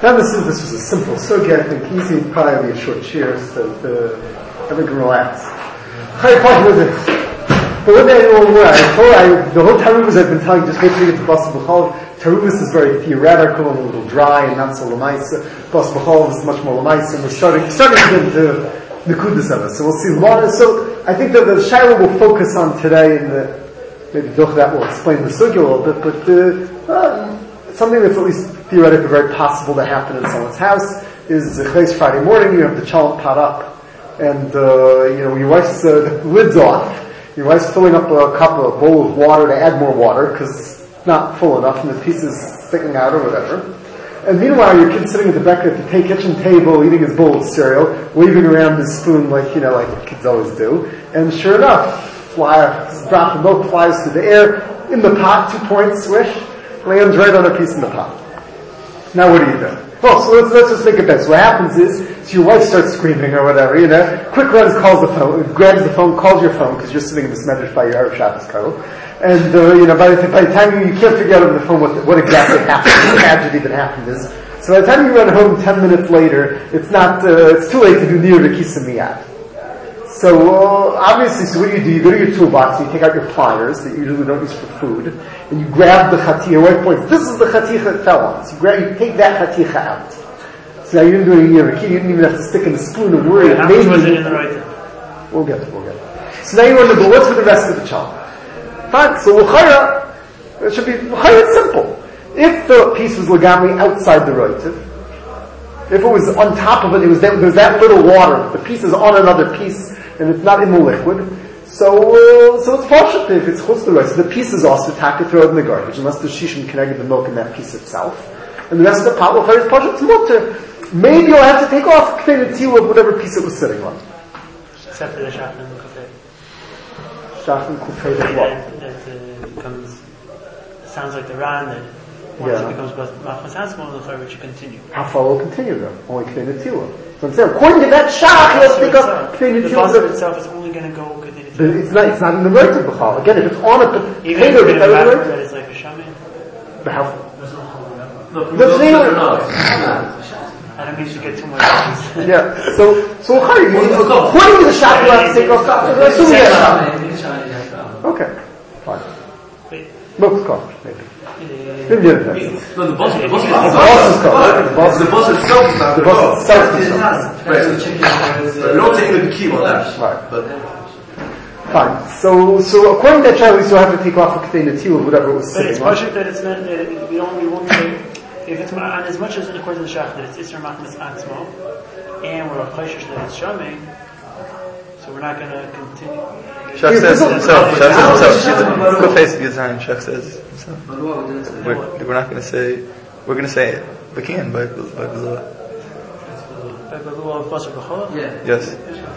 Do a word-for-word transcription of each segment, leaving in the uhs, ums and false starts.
Now this is this was a simple sugya. I think easy, probably a short cheer, so uh, everyone can relax. High point with it. But one day I told I, the whole Taruvas I've been telling, just wait till you get to Bas B'chol. Taruvas is very theoretical and a little dry and not so lamaisa. Bas B'chol is much more lamaisa, and we're starting starting to get into Nekudas of it. So we'll see a lot of, so I think that the Shaila will focus on today, and the, maybe Doch that will explain the sugya a little bit, but uh, uh, something that's at least theoretically very possible to happen in someone's house is uh, Friday morning, you have the chalent pot up, and uh, you know, your wife's uh, the lid's off. Your wife's filling up a cup, a bowl of water to add more water because it's not full enough and the piece is sticking out or whatever. And meanwhile, your kid's sitting at the back at the kitchen table eating his bowl of cereal, waving around his spoon like, you know, like kids always do. And sure enough, fly, drop the milk flies through the air in the pot, two points, swish, lands right on a piece in the pot. Now what do you do? Well, so let's, let's just make a bet. So what happens is, so your wife starts screaming or whatever, you know, quick runs, calls the phone, grabs the phone, calls your phone, because you're sitting in this medrash by your Erev Shabbos Karo. And, uh, you know, by the, by the time you, you can't figure out on the phone what, what exactly happened, the tragedy that happened is. So by the time you run home ten minutes later, it's not, uh, it's too late to do near the Kisa Miyad. So, uh, obviously, so what do you do? You go to your toolbox, and you take out your pliers that you usually don't use for food, and you grab the chatiha, white points. This is the chatiha that fell on. So you grab, you take that chatiha out. So now you didn't do any yiraki, you didn't even have to stick in the spoon and worry. How much was it in the right? We'll get it, we'll get it. So now you want to go, what's for the rest of the child? Fine, so l'chayra, it should be, l'chayra, it's simple. If the piece was legami outside the roitiv, if it was on top of it, it was that, there was that little water, the piece is on another piece, and it's not in the liquid, so uh, so it's partial if it's chutz the roitiv. The piece is also taka, throw it in the garbage, unless the shishim connected the milk in that piece itself. And the rest of the pot, l'chayra, is partial, it's mutter. Maybe you'll have to take off the k'fei of whatever piece it was sitting on. Except for the shach and the k'fei. Shach and k'fei that what? That uh, becomes, sounds like the Ran that once yeah. it becomes machmas hatzmon, the chayra should continue. How far will it continue though? Only k'fei netila. So I'm saying, according to that shach, let's take off k'fei netila. The basar itself is only going to go k'fei netila. But it's not, it's not in the roitiv b'chal. Again, if it's on a even if it's that it's like a shaman. But how? No, But I don't mean to get too much. Yeah, so, so, according to the shach, you have to take off the assuming that. Okay, fine. Milk's coffee, maybe. No, the boss, the boss is the boss is coffee. The boss, the boss itself is not the boss itself is not. Right, so chicken, you're not taking the key on that. Right. But, fine. So, so according to that shach, we still have to take off a k'fei netila, whatever it was but sitting on. it's that it's meant that we don't, we won't say, if it's, and as much as according to the shach that it's Isser Machmas Atzmo, and we're chayshish that it's Shaming, so we're not going to continue. Shach says himself, Shach says himself, Kufay's Yizayin, Shach says himself. We're, we're not going to say, we're going to say it, we can, by Bezallah. By Bezallah of Basar B'chol? yeah. Yes.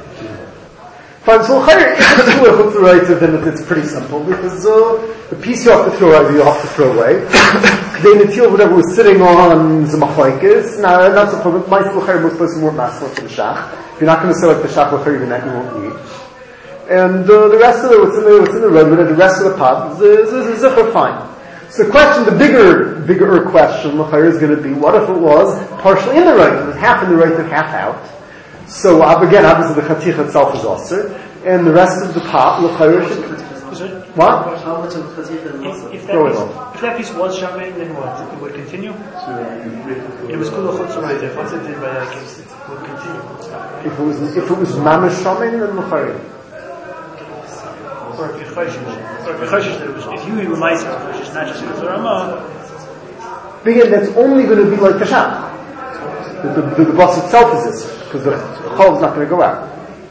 Fine, so if it's two of the right, then it's pretty simple, because uh, the piece you have to throw out, you have to throw away. Then the teal, whatever was sitting on the machlaikis, now not so problem. My l'chayr, most places weren't masculine for the shach. If you're not going to say like the shach l'chayr, even that you won't eat. And uh, the rest of the what's in the what's in the road, and the rest of the pot is is zikr fine. So the question, the bigger bigger question l'chayr is going to be, what if it was partially in the right, it was half in the right and half out? So uh, again, obviously the chaticha itself is also, and the rest of the pot l'chayr should. What? How much of chaticha if, if, that piece, if that piece was shamin, then what? It would continue? It was kula chutz roitiv. Once it did by that case, it would continue. Right? If it was if it was mamish shamin, then l'chayr. Or if you're chayshish, or if you're chayshish that it was, if you were ma'aser chayshish, not just kutz ramah. Again, that's only going to be like the shach. The, the, the, the boss itself is this, because the chol is not going to go out.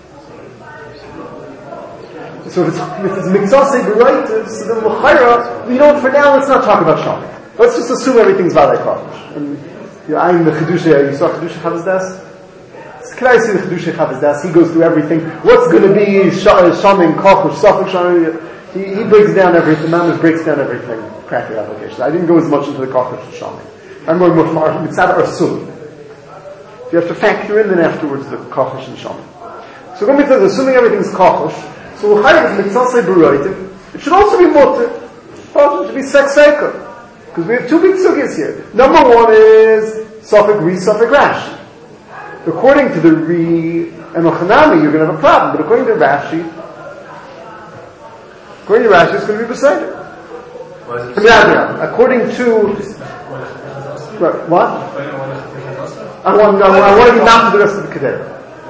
So if it's, if it's mitzasei b'roitiv, so then l'chayra, you know, for now let's not talk about shaman. Let's just assume everything's valei kodesh. And you know, I'm the chedusha, you saw chedusha chavazdas? So can I see the chedusha chavazdas? He goes through everything. What's going to be shaman, kochush, safek shaman? He, he breaks down everything, the Mamish breaks down everything, practical applications. I didn't go as much into the kochush and shaman. I'm going more from mitzad arsum. You have to factor in then afterwards the kochush and shaman. So when we say assuming everything's kochush, so l'chayr is mitzasei b'roitiv. It should also be mutter. It should be sex seker. Because we have two big sugyas here. Number one is Suffolk Re, Suffolk Rashi. According to the Re and Ochanami, you're going to have a problem, but according to Rashi, according to Rashi, it's going to be beside it. According to right, what? I want, I want, I want to be not to the rest of the Kedera.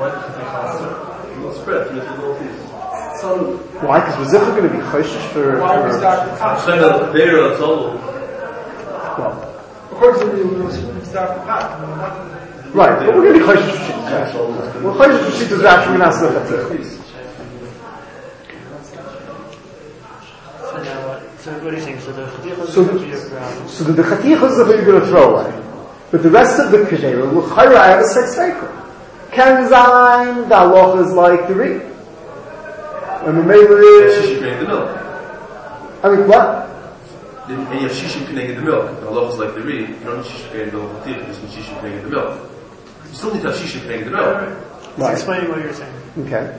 Why? Because we're definitely going to be choishish for. Why are we starting the Kedera? Well, according to the we start the path. Right, but we're going to be choishish for Shittas. We're choishish for Shittas Rashi. We're going to ask the Chatich. So what are you saying? So the chatichas so, would be a problem. So the, the chatichas are you're going to throw away. But the rest of the kedera will chayra have a sex cycle. Ken zayin, the halacha is like the re. And the meiler is... Shishi connected the milk. I mean, what? And you have shishi connected the milk. The halacha is like the re. You don't need shishi connected the milk. You just need shishi connected the milk. You still need to have shishi connected the milk. Right. Explaining what you're saying. Okay.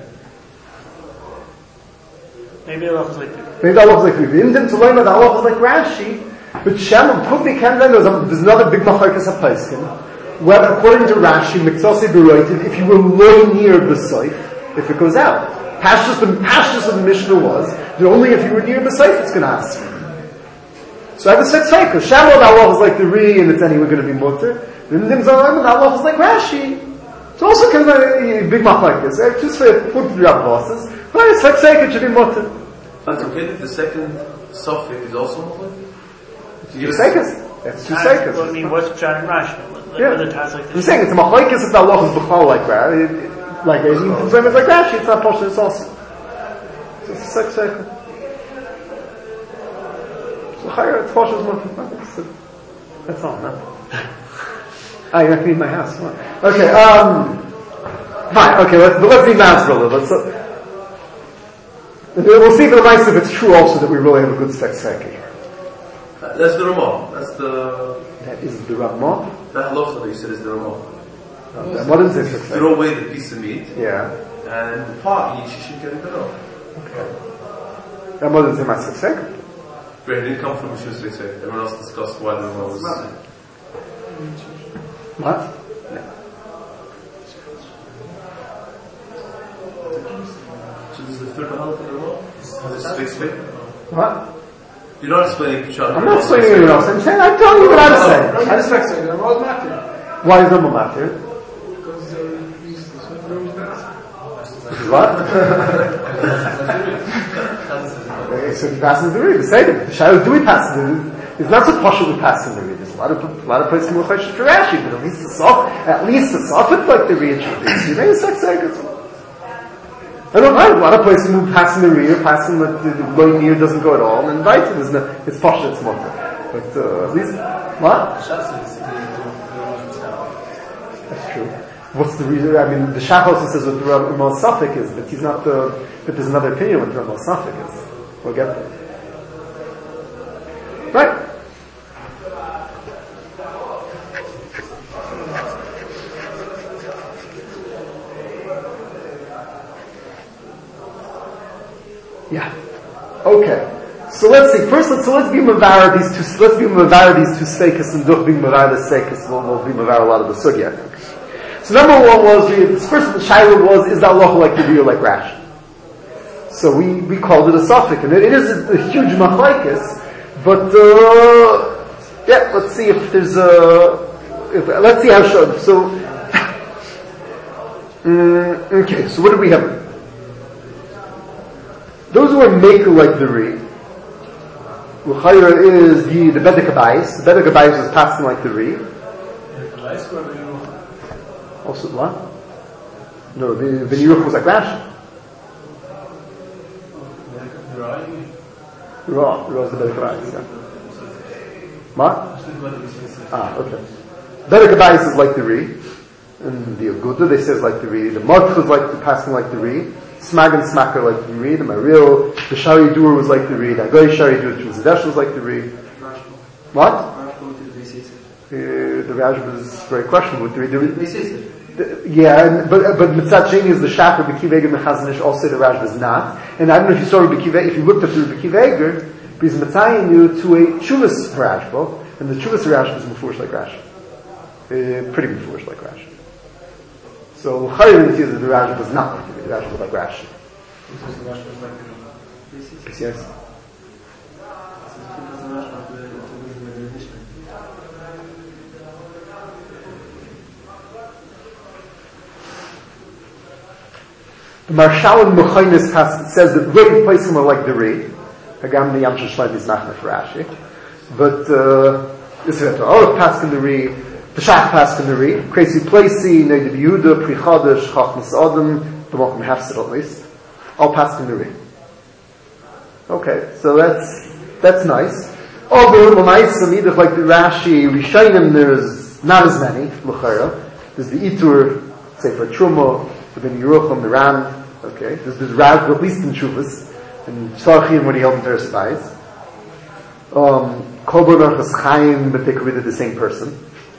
Maybe the halacha is like the Maybe the halacha is like the re. In to learn that the halacha is like Rashi, but Shem could be Ken zayin, there's another big machlokes of Paiskin. Well, according to Rashi, Miktasi Beroitiv, if you were low near the Seif, if it goes out. Pashtus, the Pashtus of the Mishnah was that only if you were near the Seif it's going to ask you. So I have a set cycle. Shamot Allah is like the Re, and it's anyway going to be mutter. Then Dim Zalim, Allah is like Rashi. So also comes a big machlokes. I just say put three up bosses. But it's like cycle, it should be mutter. That's okay that the second suffix is also mutter? Two seconds. That's two seconds. Well, I mean, what's Pshat and Rashi? Like, yeah. Other times like this. I'm saying it's a machlokes if the Allah is b'chal like that. It, it, like it's like Rashi, it's not Pasha, it's also. So it's a sex cycle. So higher, it's Pasha's mutter. That's all, no? Ah, you're not going to leave my house. Come on. Okay, um, fine, okay, let's, let's leave Mount for a little bit. So, we'll see for the mice if it's true also that we really have a good sex cycle here. That's the Ramah. That's the... That is the Ramah? That halacha that you said is the Ramah. Okay. What is this? You throw away the piece of meat. Yeah. And the pot, you should get it off. Okay. And what is the Masak Sek? Great, it didn't come from Mishus Sek. Everyone else discussed why the Ramah was... What? Yeah. So this is the third halacha of the Ramah? This is fixed way? What? You're not explaining Pshat. I'm not explaining anything else. I'm saying, I'm telling you what I'm saying. I just like saying, I'm always matter. Why is Rambam matter? Because uh, he's the same room as What? Okay, so he passes the reed. The same. The shadow, do we pass the reed? It's not so partial we pass in the reed. There's a lot of, a lot of places more question for Rashi, but at least the soft, at least the soft, like the reed should be. So you may have sex seconds. I don't know. A lot of places move passing the rear, passing the, the, the low near doesn't go at all, and right, there's no, it's posh, it's mutter. But uh, at least, what? That's true. What's the reason? I mean, the Shach also says what the Ramah Safek is, but he's not the. But there's another opinion what the Ramah Safek is. We'll get there. Right. Yeah. Okay. So let's see. First, let's so let's be mavara these two. Let's be mavara these two seikas and duch being mavara the seikas. We'll, we'll be mavara a lot of the sugya. I think. So number one was the first the shaila was is that halacha like the real like Rashi. So we, we called it a suffix, and it, it is a, a huge machlokes. But uh, yeah, let's see if there's a. If, let's see how should so. um, okay. So what do we have? Those who are maker like the Re, L'chayra is the, the Bedek Abayis. The Bedek Abayis is passing like the Re. Also, what? No, the, the Yeruch was like Rashi. Ra, Ra is the Bedek Abayis, yeah. What? Ah, okay. Bedek Abayis is like the Re. And the Aguda, they say is like the Re. The March was like the passing like the Re. Smag and Smacker like the Reed, and my real, the Shari Dur was like the Reed, Agoy Shari Dur, the Zedesh was like the Reed. What? Uh, the Raj was very questionable. The, the, the, yeah, and, but but Mitzat Sheni is the Shachar, B'Kiv Eger, and Chazanish, also the Raj was not. And I don't know if you saw B'Kiv if you looked at the B'Kiv Eger, because Mitzayin knew to a Chuvas Rashba, and the Chuvas Rashba is Mufurish like Rashi. uh, pretty foolish like Rashi. So Chayyim sees that the Rashi was not like the Rashi, the Rashi was like Rashi. Because the Rashi was like the basis. Yes. Because the Rashi was the Mishnah. The Marshalim Mechonis says that Rei Paisim are like the Rei. Hagam the Yam Shashleim is not for Rashi. But, uh, this is the Orach passed in the Rei, the Shach passed in the Rei, Crazy Placey, Neid Yehuda, Pri Chodesh, Chachmas Adam, the Mokum Hafsid at least, all passed in the Rei. Okay, so that's, that's nice. Although, L'maisa, Nidach, like the Rashi, Rishayim, there's not as many, L'chara. There's the Itur, say for Truma, within Yerucham, the Ram, okay, there's, there's Rav, at least in Shuvas, and Tzarchim when he held in Teres Bayis. Um, Kol Bar Chas Chaim, but they could be the same person.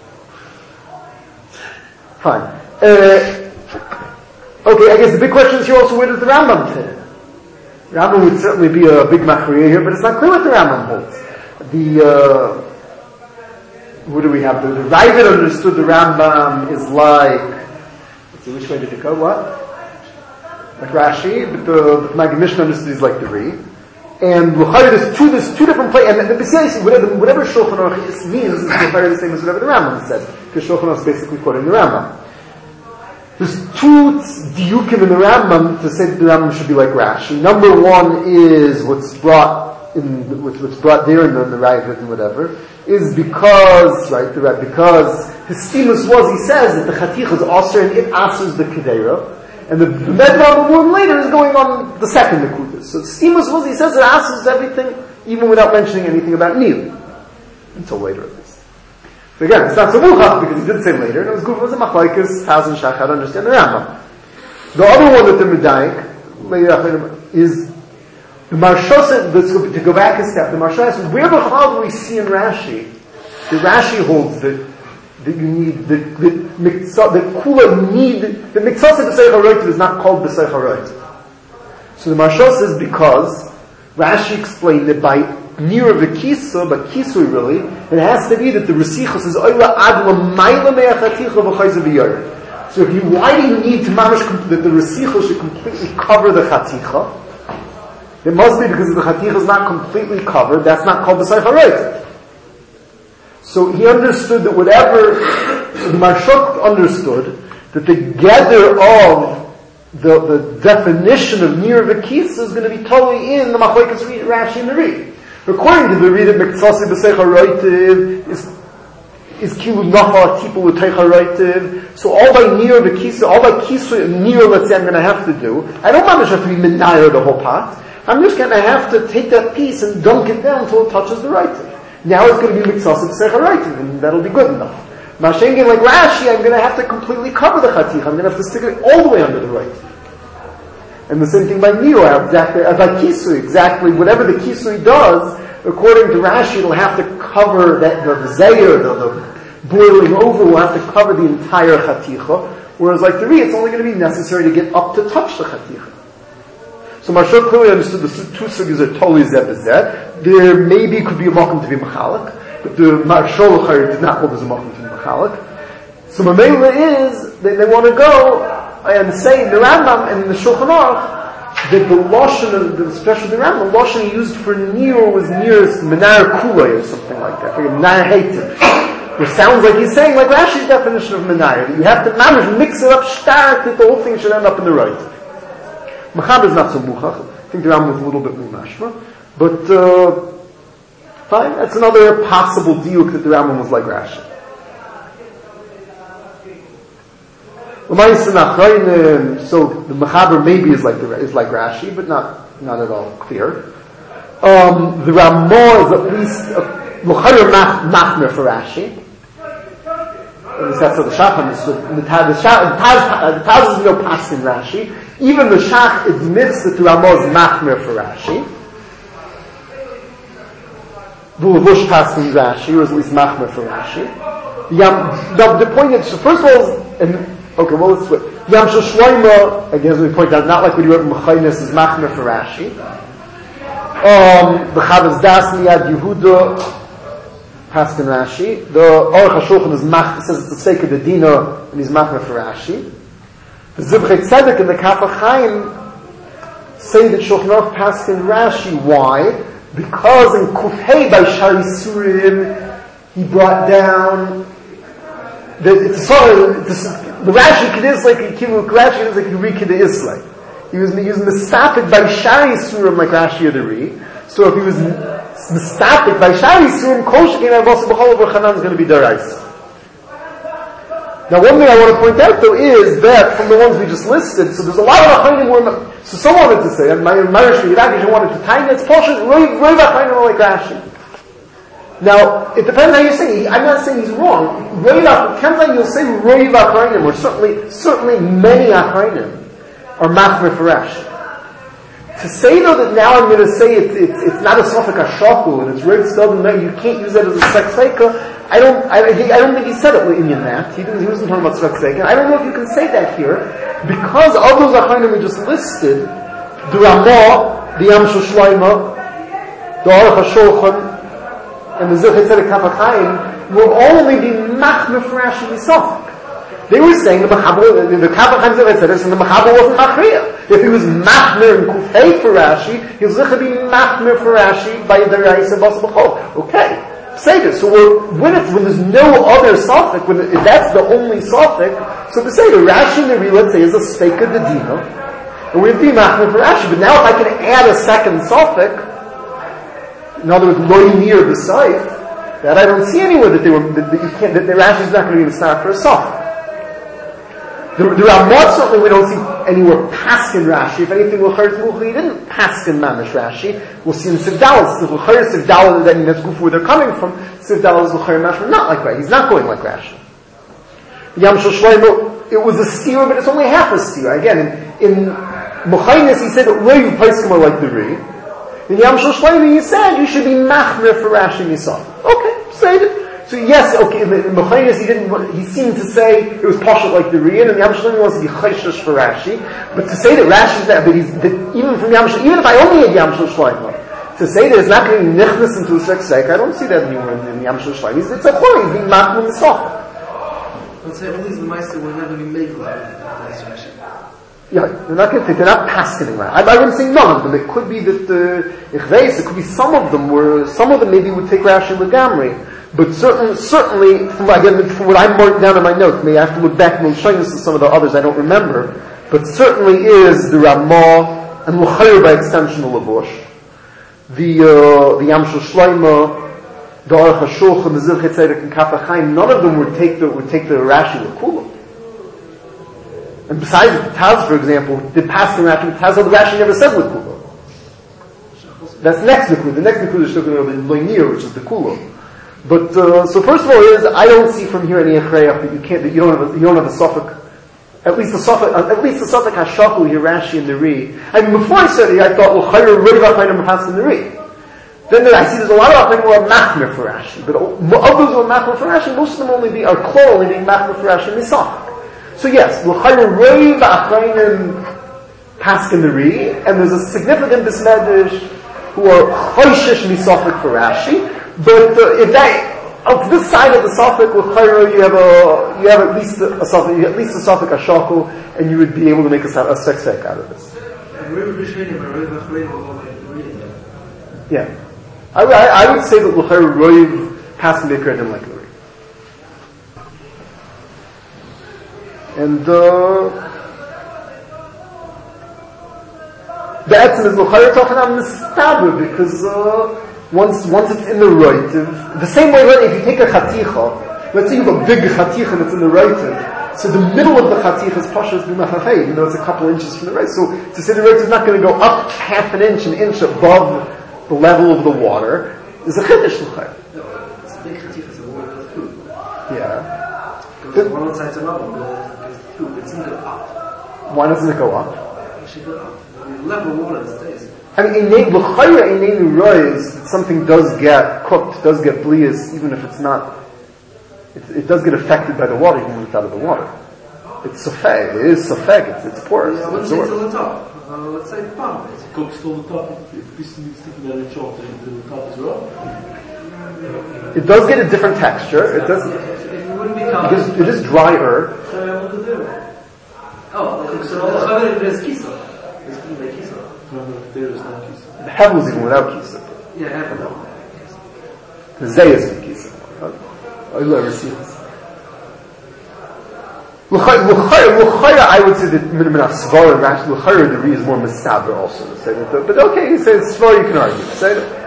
Fine. Uh, okay, I guess the big question is here also, where does the Rambam fit? Rambam would certainly be a big machriya here, but it's not clear what the Rambam holds. The, uh, what do we have? The, the Ravid understood the Rambam is like, let's see, which way did it go? What? Like Rashi, but the, the Maggid Mishnah understood is like the Ri. And L'chayr, there's two, there's two different places, and besides, whatever, whatever Shulchan Aruch means is L'chayr the same as whatever the Rambam said, because Shulchan Aruch is basically quoting the Rambam. There's two diukim in the Rambam to say that the Rambam should be like Rashi. Number one is what's brought in, what's brought there in the, in the Ravid and whatever, is because, right, the Rav, because his stimus was, he says that the Chatich is Aser and it Asers the Kedera, and the Medvar Mavur later is going on the second Nekudas. So stimus was, he says it Asers everything, even without mentioning anything about Nil. Until later at least. But again, it's not so muchach because he did say later, and it was good for the Machlaikas, Taz and Shach, how to understand the Rambam. The other one that the Medayik is the Marsha, to go back a step, the Marsha says, where the hell do we see in Rashi? The Rashi holds that, that you need, the, the, the Kula need, the Miktsasa B'Seich HaRoitiv is not called B'Seich HaRoitiv. So the Marsha says because Rashi explained that by near of the Kisa, but Kisui really, it has to be that the Resichos is Oila Ad L'mayla Me'achaticha V'chayza V'yar. So if you, why do you need to mamish, that the Resichos should completely cover the Chaticha? It must be because if the Chaticha is not completely covered, that's not called the B'Seich HaRoitiv. So he understood that whatever, so the Marshuk understood that the gather of the, the definition of near V'kisa is going to be totally in the Machlokes Rashi and the Ri. According to the Ri, that Miktsasi B'Seich HaRoitiv is is Kilu Nafa Tipu L'Teich HaRoitiv. So all by near V'kisa, all by Kisu near, let's say I'm going to have to do, I don't want to have to be Menayah the whole pot. I'm just going to have to take that piece and dunk it down until it touches the Roitiv. Now it's going to be Miktsasi B'Seich HaRoitiv, and that'll be good enough. Mashengen like Rashi, I'm going to have to completely cover the Chatich. I'm going to have to stick it all the way under the Roitiv. And the same thing by Niro, exactly, uh, by Kisui, exactly, whatever the Kisui does, according to Rashi, it'll have to cover that, the, the Zayir, the, the boiling over, will have to cover the entire Chaticha, whereas like the Ri, it's only going to be necessary to get up to touch the Chaticha. So Marshal clearly understood the two sugyas are totally zeh b'zeh. There maybe could be a makom to be machalik, but the Marshal did not hold as a makom to be machalik. So Mamela is, they, they want to go, and say in the Rambam and in the Shulchan Aruch that the Lashon, especially the Rambam, the Lashon used for Nir was nearest Menar Kulei or something like that. Menar Heitiv. Which sounds like he's saying, like Rashi's definition of Menar, that you have to mamish, mix it up, start that the whole thing should end up in the right. Machab is not so muchach. I think the Rambam is a little bit more mashma. But, uh, fine, that's another possible diuk that the Rambam was like Rashi. So the Mechaber maybe is like the, is like Rashi, but not not at all clear. Um, the Ramah is at least L'chayr machmer for Rashi. At least that's what the Shach understood. The Taz is no past in Rashi. Even the Shach admits that the Ramah is machmer for Rashi. The Levush past in Rashi, or at least machmer for Rashi. The, the, the point is, so first of all, and okay, well, let's switch. Yam Shel Shloimo, again, as we point out, not like we do it in Mechaynes, is Machmer for Rashi. Um, the Chavaz Das Miyad Yehuda Paskin Rashi. The Aruch HaShulchan is mach, says it's the sake of the Dina, and he's machmer for Rashi. The Zivchei Tzedek and the Kaf HaChaim say that Shulchan Aruch Paskin Rashi. Why? Because in Kufhei by Shari Surim, he brought down the, it's sort of, the Rashi Kedis like a Kivu Rashi is like a Rikid Islay. He was using the stopik by Shari Surim like Rashi Adari. So if he was mistapik by Shari Surim, Kol Shekin Avos B'chol B'chanan is going to be Darais. Now one thing I want to point out though is that from the ones we just listed, so there's a lot of Achayim where, so someone wanted to say, and my Marish Yirakish wanted to time it's Poshet, Roiv Achayim are like Rashi. Now, it depends how you say. I'm not saying he's wrong. Roiv Achayim, you'll say Roiv Achayim, or certainly, certainly many Achayim are Machmer for Rashi. To say though that now I'm going to say it's it's, it's not a Sofik Hashaku and it's Roiv Tzaddim, you can't use that as a Sekseka. I don't I, I don't think he said it in that. He didn't. He wasn't talking about Sekseka. I don't know if you can say that here because of those Achayim we just listed, the Ramah, the Yam Shloima, the Aruch HaShulchan, and the Zilchei Tzedek Kaf HaChaim will only be Machmer for Rashi Misafik. They were saying the Mechaber, the Kaf HaChaim Zilchei Tzedek, and the Mechaber wasn't Machriya. If he was Machmer and Kufei for Rashi, he was going to be Machmer for Rashi by the Reis and Bas B'chol. Okay, say this. So we're, when, it's, when there's no other Safik, when if that's the only Safik, so to say the Rashi and the Re, let's say, is a Steika de Dina, and we'd be Machmer for Rashi. But now if I can add a second Safik, in other words, loy near the site, that I don't see anywhere that they were, that, that you can't, that the Rashi is not going to even start for a Safik. The, the Ramot certainly we don't see anywhere Paskin Rashi. If anything, he didn't Paskin Mamish Rashi. We'll see in Sivdal. If L'chayr Sivdal, that means that's where they're coming from. Sivdal is L'chayr Mashma, not like Rashi. He's not going like Rashi. Yam Shel Shloimo, it was a steer, but it's only half a steer. Again, in, in Mechainis, he said that Roiv Paiskim are like the Ri. In Yam Shel Shloimo, he said you should be Machmer for Rashi Misaf. Okay, say it. So yes, okay, in Mechainis he didn't, he seemed to say it was partial like the Riyan, and Yam Shlomo wants to be Chayshish for Rashi, but to say that Rashi is that, but he's, that even from Yam Shlomo, even if I only had Yam Shlomo, to say that it's not going to be Nichnas into a Seksek, I don't see that anywhere in, in Yam Shlomo. It's a Chor, he's being Machmur Misaf. Let's say at least the Meister will never be made like that's Rashi. Yeah, they're not going to, they're not passing around. I, I wouldn't say none of them. It could be that, uh, Ichveis, it could be some of them where, some of them maybe would take Rashi Legamri. But certainly, certainly, from, again, from what I marked down in my notes, maybe I have to look back and show you some of the others I don't remember, but certainly is the Ramah, and L'chayr by extension the Lavush, the, uh, the Yam Shel Shloimo, the Aruch HaShulchan, the Zilchei Tzedek, and Kaf HaChaim, none of them would take the, would take the Rashi L'kula. And besides the Taz, for example, the passing Rashi, the Taz, the Rashi never said L'kula. That's next L'kula. The next L'kula is talking about the Loinir, which is the Kula. But uh, so first of all, is I don't see from here any achrayach that you can't, that you don't have a, you don't have a suffix. At least the suffix, uh, at least the suffix hashaku here, Rashi and the Ri. I mean, before I said it, I thought well, chayr roiv achayim has in the Ri. Then I see there's a lot of achayim who are machmer for Rashi, but of those who are machmer for Rashi, most of them only be are kol only being machmer for Rashi misach. So yes, chayr roiv achayim has in the Ri, and there's a significant dismedish who are chayshish misachik for Rashi. But uh, if that, of this side of the Safik with Chayro, you have a, you have at least a, a Safik, at least a Safik Ashaku, and you would be able to make a, a Seksek out of this. Yeah. I, I, I would say that L'chayr Roiv has to be a him like Luri. And, uh, the Etzim is L'chayr talking on Mistaber, because, uh, Once, once it's in the roitiv, the same way, if you take a chaticha, let's say you have a big chaticha that's in the roitiv, so the middle of the chaticha is pashas b'machafei, even though it's a couple inches from the roitiv. So to say the roitiv is not going to go up half an inch, an inch above the level of the water, is a chiddush l'chayr. No, it's a big chaticha, so water goes through. Yeah. It goes from one side to another, but it goes through. It doesn't go up. Why doesn't it go up? It should go up. The level of water stays. I mean, in l'chayra in neinu rois, something does get cooked, does get blias, even if it's not, it, it does get affected by the water, even when it's out of the water. It's safeg, it is safeg, it's, it's porous. Yeah, let's say it's on the top. Uh, let's say palm. It cooks till the top, if this needs to be done in short, the top is raw. It does get a different texture. It does. It wouldn't become. Because it is drier. Oh, so all the there's kisa. It's going to be kisa. There is no kisa. The hevel is even without kisa. Yeah, hevel. The zay is in kisa. I'll never see this. L'chayra, I would say that min svara and Rashi, l'chayra the re is more misaber also to say that. But okay, he says svara, you can argue. Say that.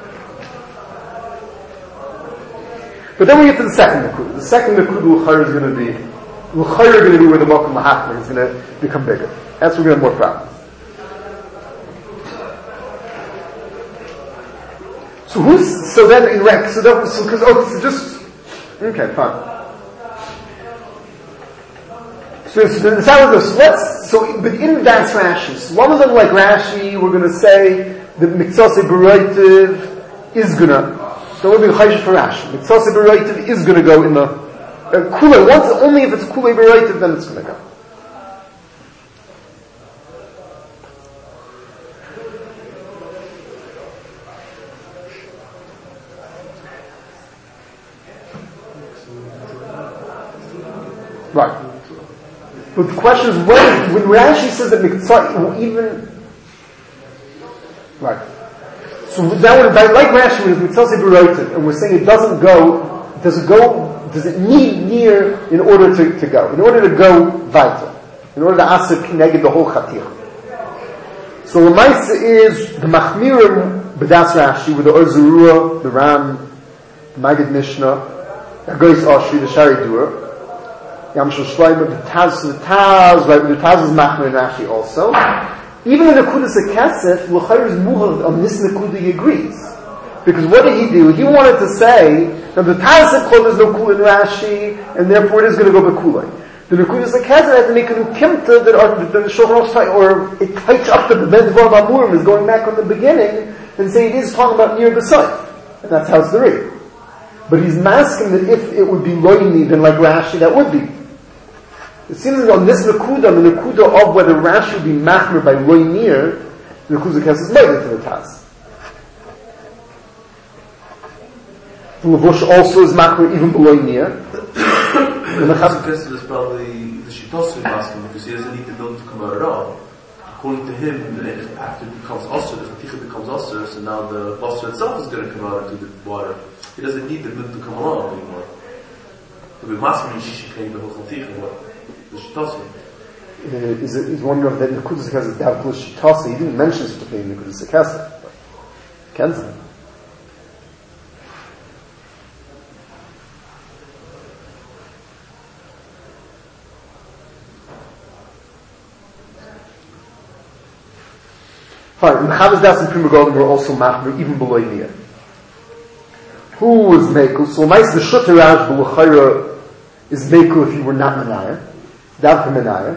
But then we get to the second nakuda. The second nakuda l'chayra is going to be l'chayra going to be where the makom lahachmer is going to become bigger. That's where we're going to have more problems. So who's so then in rec? So that so because oh, so just okay, fine. So, so the sound of this. Let's so but in that's Rashi. So one of them like Rashi, we're going to say that mitzvah b'roitiv is gonna. So we'll be chayish for Rashi. Mitzvah b'roitiv is gonna go in the uh, kulei. Once only if it's kulei b'roitiv, then it's gonna go. Right. But the question is, when, when Rashi says that Miktzah, even, right. So now when, like Rashi, when it's Miktzah B'roitiv, and we're saying it doesn't go, does it go, does it need near in order to, to go? In order to go vital. In order to asir kineged the whole Chatich. So the Maisa is, the Machmirim, B'das Rashi, with the Or Zarua, the Ram, the Magid Mishnah, the Goyis Ashri, the Shari Dur, Yam Shel Shlomo, the Taz, the Taz, right? The Taz is Machmer and Rashi also. Even in the Nekudas HaKesef, L'chayr is Muhar on this Nekuda he agrees. Because what did he do? He wanted to say that the Taz said there's no Kula in Rashi, and therefore it is going to go Bekulay. The Nekudas HaKesef had to make a new Kimta that are, the Shulchan Aruch, or it tights up the Ben Dvar Mamurim is going back from the beginning and saying it is talking about near the Saif. And that's how it's the read. But he's masking that if it would be Loini, then like Rashi, that would be. It seems that on this Nakuda, the Nakuda of whether Rashi would be Machmer by Loinir, the Nakuda Kes is made into the Taz. The Lavush also is Machmer even below Loinir. The Nakuda Kes is probably the Shitosu Maskim, because he doesn't need the milk to come out at all. According to him, after it becomes Osir, the Fatiha becomes Osir, so now the Osir itself is going to come out into the water. He doesn't need the milk to come along anymore. But with Maskim, Shishi Keng, the whole Fatiha, what? The Shitosu. Is it, is one of that Nekudas HaKesef is Dav Plus Shitosu. He didn't mention such a thing in Nekudas HaKesef. Kenza. Fine. Mechavis Das and Prima Golden were also Machmer, even below Nia. Who was Mekel? So, nice the Shutter Rash, the L'chayra is Mekel if you were not Menayah. Dav Menayah.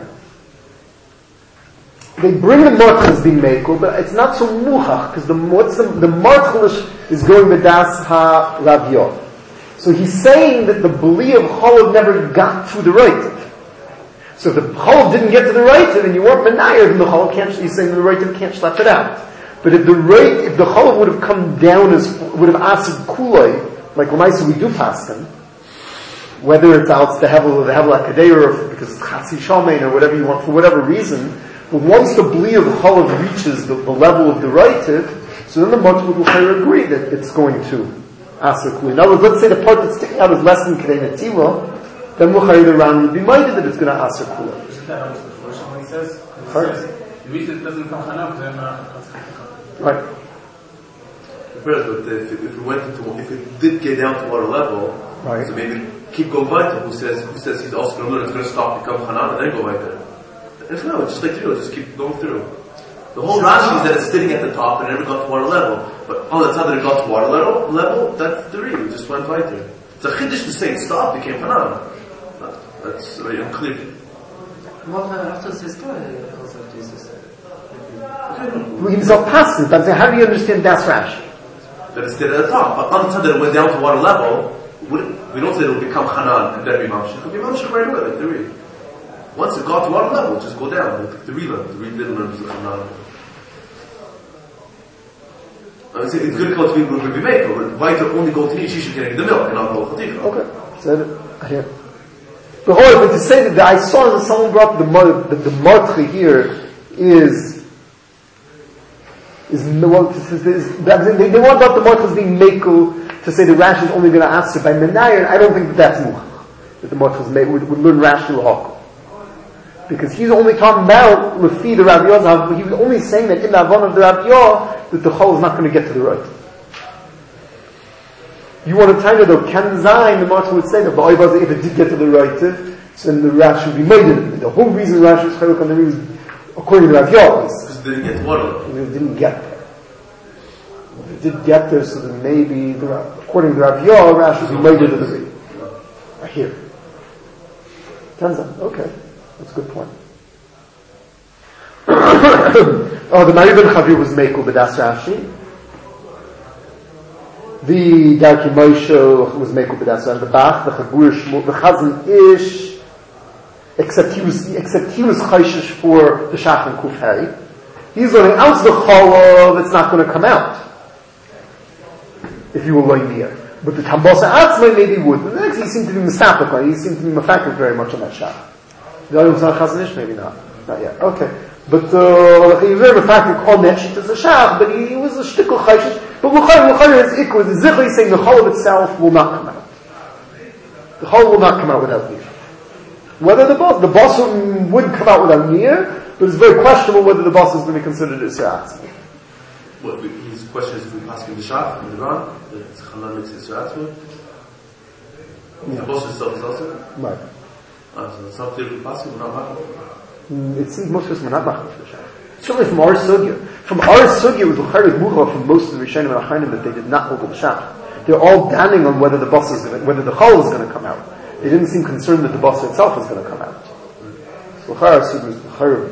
They bring the Martel as being Mekel, but it's not so Muchach, because the, what's the, the Martelish is going with Das Ha Raviyot. So he's saying that the Bali of Cholov never got to the Reitiv. So if the Cholov didn't get to the Reitiv and you weren't Menayah, then the Cholov can't, he's saying the Reitiv can't slap it out. But if the rate, if the Cholov would have come down as, would have asked Kulai, like Lamaisa we do pass him, whether it's out the Hevel or the Hevel HaKadei, or because it's Chatzi Shalmein or whatever you want, for whatever reason, but once the Bli of the Cholov reaches the, the level of the Reitiv, so then the Martel will agree that it's going to Aser Kulai. In other words, let's say the part that's sticking out is less than Kadei Netila, then Mukhari the round would be minded that it's going to Aser Kulai. Isn't that how it's the first one he says? He says, the reason it doesn't come Hanam, then right. But if it, if it went into, if it did get down to water level, right. So maybe keep going weiter. Who says, who says he's also going to learn, it's going to stop, become Hanan, and then go weiter. If no, it's just like, you know, just keep going through. The whole Rashi is that it's sitting at the top and never got to water level. But on the time that it got to water level, level that's the real, it just went weiter. It's a chiddush to say it stopped, became Hanan. That's very unclear. What after this guy also Jesus? We himself passed it. I'm saying, how do you understand Das Rashi? That it's still at the top. But on the time that it went down to water level, we don't say it will become Hanan and then be Mamshech. It will be Mamshech right away, like the real. Once it got to water level, just go down, like the real, the real didn't learn the Hanan. It's, it's good to be able to be made, but why to only go to each issue getting the milk and not go chatika? Okay. So, here. But however, to say that the, I saw that someone brought the the, the martcha here is is well, is, is, is, they, they want about the martcha as being meku to say the Rashi is only going to answer by menayer. I don't think that that's much that the martcha would, would learn Rashi l'hakol. Because he's only talking about Lefi the Rav Yozah, he was only saying that in the Avon of the Rav Yah, that the Chol is not going to get to the right. You want to tell me though, Ken Zayin, the Martha would say that, but if it did get to the right, then the Rash would be made in it. The whole reason Rash was Chaluk on the was, according to Rav Yah, because they didn't get water. It didn't get there. If it did get there, so then maybe, the, according to Rav Yah, Rash would be made in the Rebbe. Right here. Ken Zayin, okay. That's a good point. Oh, the Mari ben Chavir was Meku b'das Rashi. The Darki Moshe was Meku b'das Rashi. The Bach, the Chagur Shmuel, the Chazan Ish, except he was, except he was Chayshish for the Shach and Kuf Hay. He's learning out the Cholav, it's not going to come out. If you will learn near. But the Tambasa Atzmai maybe would. But the next, he seemed to be Mistapik, he seemed to be Mafakik very much on that Shach. The other one's not Chazanish, maybe not. Not yet. Okay. But, uh, he was very emphatic on that sheet as a shach, but he, he was a shtickle chayshish. But L'chayr, L'chayr is ikkur. The Zichri is saying the chol itself will not come out. The chol will not come out without nir. Whether the boss, the boss would come out without nir, but it's very questionable whether the boss is going to be considered a Isra'atzmi. Well, his question is if we pass him the shach from the Ran, the Chanan makes Isra'atzmi. The boss itself is also? Right. Ah, so it's not clear if we pass him or not. It seems most of us are not machmir for the shach. Certainly from our sugya. From our sugya with L'chayr Mucha from most of the Rishonim and Achronim that they did not hold the shach. They're all damning on whether the boss is going to, whether the chol is going to come out. They didn't seem concerned that the boss itself is going to come out. So L'chayr sugya is L'chayr.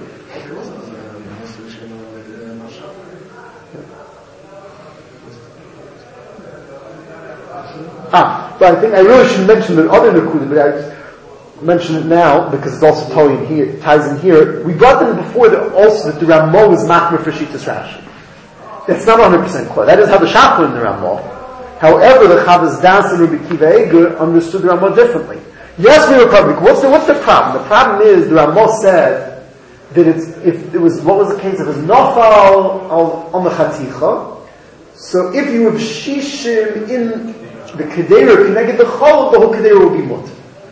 Ah, but I think I really should mention the other Nakuda, but I just mention it now because it's also totally in here, ties in here. We brought them before that also that the Ramah was machmir for Shitas Rashi. That's not one hundred percent clear. That is how the Shach learned the Ramah. However, the Chavaz Das and Rabbi Kiva Eger understood the Ramah differently. Yes, we were public. What's the what's the problem? The problem is the Ramah said that it's if it was what was the case? It was nafal on the chaticha. So if you have shishim in the kedera connected the chol, the whole kedera will be mutter.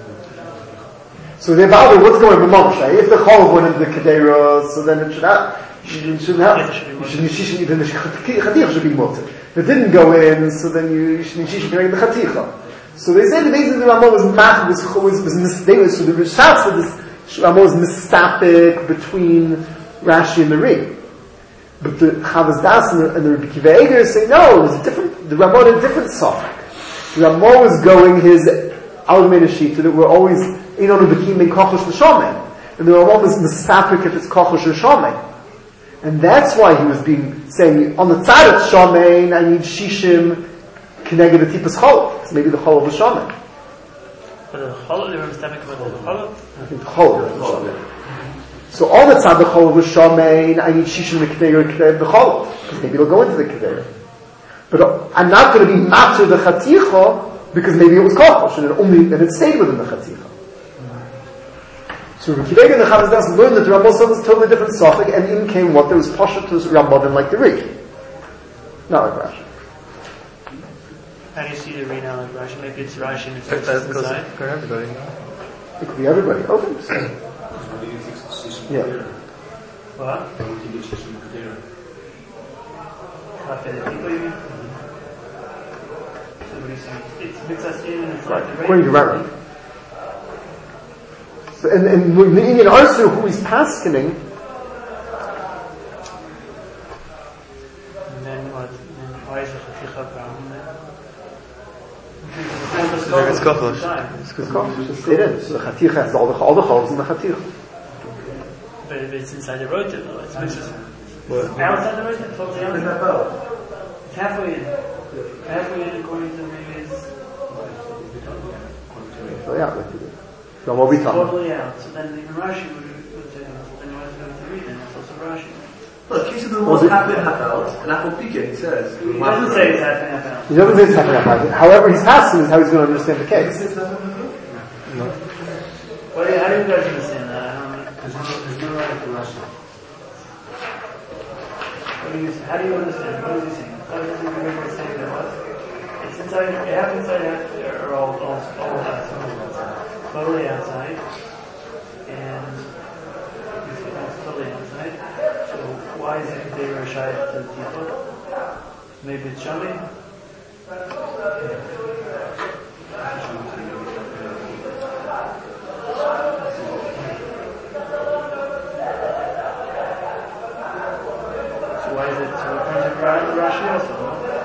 So they bother what's going on with Moshe. If the chol went into the kedera, so then it should have. You shouldn't have. You should shishim even the chaticha should be mutter. If it didn't go in, so then you should shishim connected the chaticha. So they say that basically the Ramah was mach was was was mis- so the Rishas said this Ramah was mistapik between Rashi and the Ri. But the Chavaz Das and the, and the Rabbi Kiva Eger say no, it was a different. The Ramah had a different suffix. The Ramah was going his Almei Shita that were always you know the Bekim in Kochosh l'Shomen, and the Ramah was mistapik if it's Kochosh l'Shomen, and that's why he was being saying on the tzad of Shomen I need shishim. Connected the tipas chol. It's maybe the chol of the shaman. But the chol, they were mistake about the chol. I think the chol of the shaman. So all the tzad the chol of the shaman, I need shishim the kedera kedera the chol because maybe it'll go into the kedera. But I'm not going to be matzah the chaticha because maybe it was kochosh and it only and it stayed within the chaticha. So Rabbi and the Chavaz Das learned that the Ramah was totally different suffix, and in came what there was pasha to Ramah like the Rik, not like Rashi. How do you see the read now like Rashi? Maybe it's Rashi and it's That just goes inside. for everybody. It could be everybody. Okay. So, yeah. What? After the people you mean? So what do you say? It's mixed us in and it's like the According to Rambam. So, and, and the Indian Arsu, who is paskening, and then what? And then why is the Chaticha brown then? It's kochosh. it's just it is. So the Chaticha has all the all the holes in the Chaticha. But if it's inside the rota though, it's mixed us. What? Outside the rota, it's all the outside. It's halfway in. Halfway in according to maybe it's So yeah, like you do. So what we talking? totally out. So then even Rashi would, would say, then why is it going to read? And it's also Rashi. Look, he said the was half in, half out, and Apple Pika, he says. He doesn't say it's half in, half out. He doesn't say it's half in, half out. However, he's passing is how he's going to understand the case. No. Well, yeah, how do you guys understand that? I don't know. There's no, there's no right for Russia. What do you, how do you understand? What is he saying? How does he remember saying that what? It's inside, half inside, half there, or all, all, all outside. Totally outside. And you see that's totally outside. So why is it they were shy to the people? Maybe it's Shami? So why is it so according to Rashi also?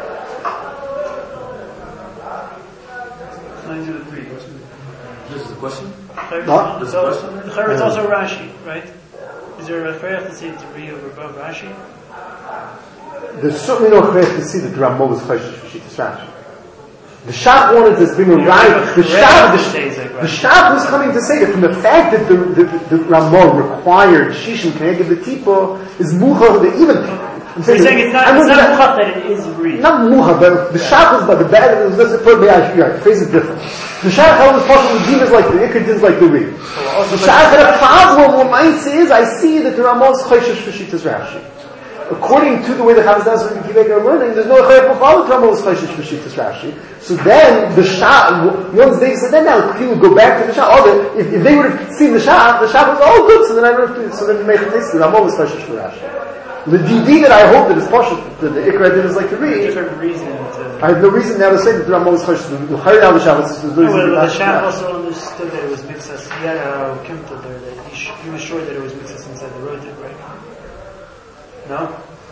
It's easy to three. This is the question? What? This is So, the question? the Chayr is also Rashi, right? Is there a Chayr to say three over above Rashi? There's certainly no chayr to see that the Ramah was chayshish for Shitas Rashi. The Shach wanted to bring a right. The Shach, the, the Shach was coming to say that from the fact that the, the, the Ramah required Shishin Keneged the Tipo is mucha that even. I'm So you're saying it's not, I it's not that, mucha that it is real. Not mucha, but the Shach was but the bad. It was let's put the right. The phrase is different. The Shach held the partial the is like the Ikar is like the real. The Shach had a problem. What mine says, I see that the Ramah is chayshish for Shitas Rashi. According to the way the Chazal and Kivek are learning, there's no Chayr B'chal Ramah was chayshish for Shitas Rashi. So then the Shah, once they said, then now he would go back to the Shah. Oh, if, if they would have seen the Shah, the Shah was oh good. So then I would have. So then make this. The Ramah was chayshish for Rashi. The D D that I hope that is partial, that the Ikra did is like to read. Different reason to. I have no reason now to say that the Ramah was chayshish. The Chayr now the Shah was no No, reason. well, the Shah also understood that it was mixas. He had a kimta there that he, sh- he was sure that it was mixas inside the road, right? No.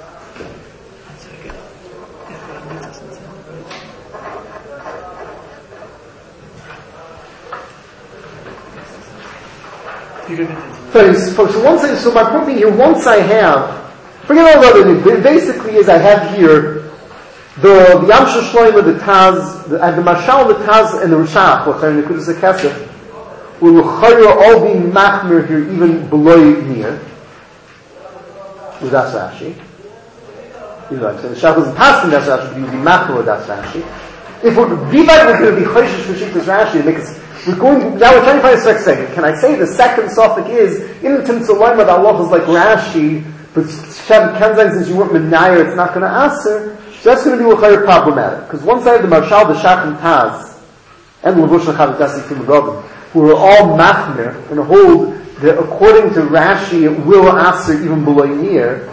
So, so once I, so my point being here, once I have, forget all the other things, basically is I have here the, the Yam Shlomo, the Taz, the, the Mashal, the Taz, and the Rishach, the Nekudas HaKesef, will all be machmir here even below near. With that's Rashi. You know, so the Rishach wasn't passing that's Rashi, but he would be machmir with that's Rashi. If we're, Vivai was going to be chayshish for Shitas Rashi, it makes We're going, now we're trying to find a second second. Can I say the second suffix is, in the Timtzah that Allah is like Rashi, but Shem Kenzain, since you weren't Menayer, it's not going to answer, so that's going to be a problematic. Because once I have the Marshal, the Shach and Taz, and Levush Lachav Tasi Timagobin, who are all Machmir, and hold that according to Rashi, it will answer even below year.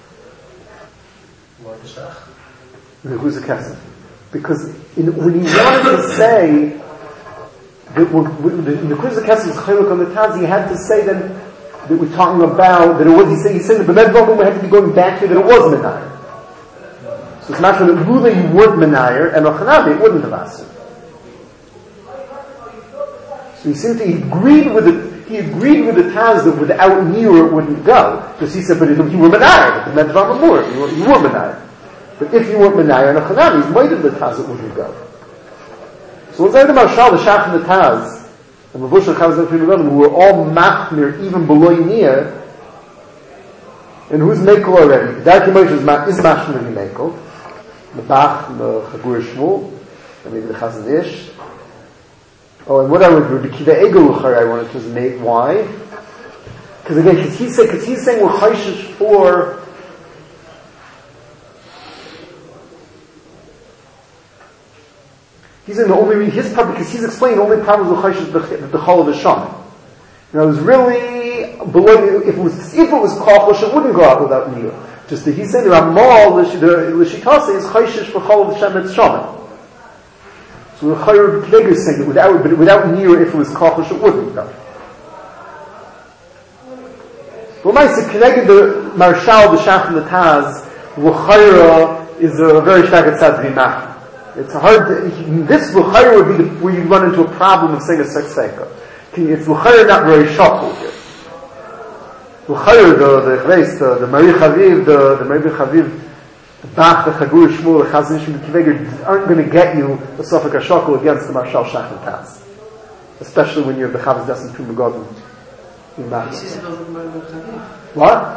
What the Shach? Who's the Kesef? Because in, when he wanted to say, that the Kuzak Kesef was Chaylik on the Taz, he had to say then that we're talking about that it was. He said he said that B'med Vogel we had to be going back to that it was Menayer. So it's not that Lula you weren't Menayer and Ochanabi it wouldn't have answered. So he seemed to he agreed with it. He agreed with the Taz that without Nira it wouldn't go because he said, but if you were Menayer, B'med Vogel more you were, you were Menayer. But if you weren't Menayer and Ochanabi, he might have the Taz it wouldn't go. So once I had the Marshal, the Shach and the Taz, and the Vush HaChavaz and who were all machmir, even below Yiniyah, and who's Mekel already? The Darki Moshe is machmir in Mekel, the Bach, the Chagur Shmuel, and maybe the Chazon Ish. Oh, and what I would do, the Kiva Egel Luchar, I wanted to make, why? Because again, because he's saying, because he's saying we're chayshish for He's in the only his part because he's explaining the only problem with chayshish the the chol of the sham. You know, it was really below. If it was if it was kochosh, it wouldn't go out without niyah. Just that he's saying the Ramal the l'shitase is chayshish for chol of the sham it's shaman. So the Chayr Klegger is saying that without but without niyah, if it was kochosh, it wouldn't go. Well, my Klegger the Marshal the Shach and the Taz l'chayra is a very shtagat tzad v'imach. It's hard to, this l'chayr would be the, where you run into a problem of saying a sex seika. It's l'chayr not very sharp here. L'chayr, the, the, the, the Mari Chaviv, the, the Mari Chaviv, the Bach, the Chagur Shmuel, the Chazon Ish, the Kiveger aren't going to get you a Sofek HaShokol against the Marshal Shach and Taz. Especially when you have the Chavaz Das and Tum Begodim. be machmir. What?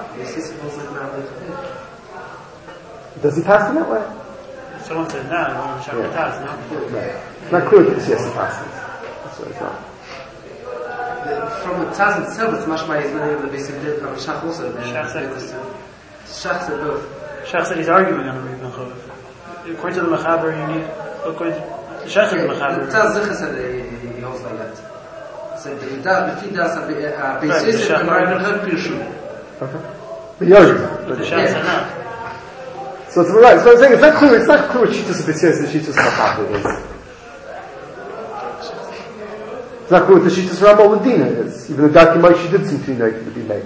Does he pass in that way? Someone said no, no, Shabbat Taz, no? Right. It's not clear that yes, he passes. That's what it's not. From the Taz itself, it's much more easy than the basic did from Shach also. Shach said Shach said both. Shach said he's arguing on Rabbi Ben Chodev. According to the Mechaber, you need, according to the Shach of the Mechaber. Taz Zicha said he holds like that. So if he does a basis, and I don't have Pirshu. Okay. But you're arguing. But the Shach said no. So it's right. So I'm saying it's not clear. It's not clear what Shitas B'Tzias and Shitas Mechaber is. It's not clear what the Shitas Rambam Medina is. Even though Daki Moshe did seem to be made.